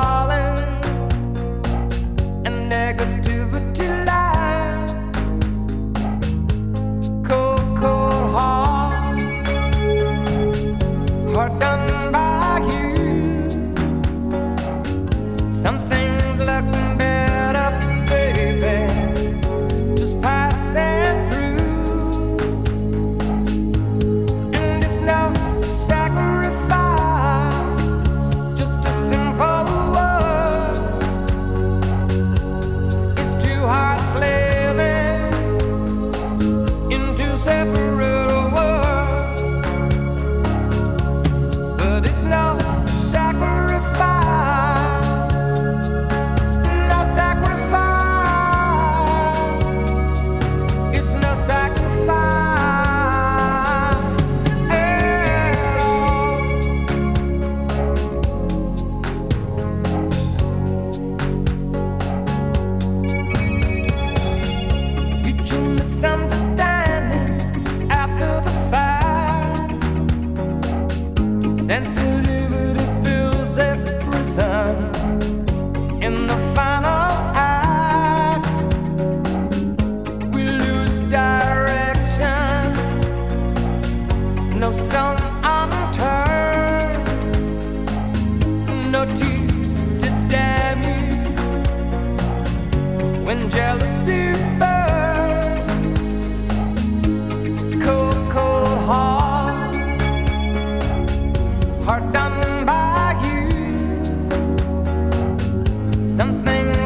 darling, and negativity lies. Cold, cold heart done by you. Some things look better, baby, just passing through. And it's no sacrifice, just a simple word. It's two hearts living in two separate worlds, but it's no sacrifice, no sacrifice. It's no sacrifice at all. Mutual misunderstanding after the fact. Sensitivity builds a prison in the final act. We lose direction, no stone unturned, no tears to damn you when jealousy burns. Cold, cold heart done by you. Something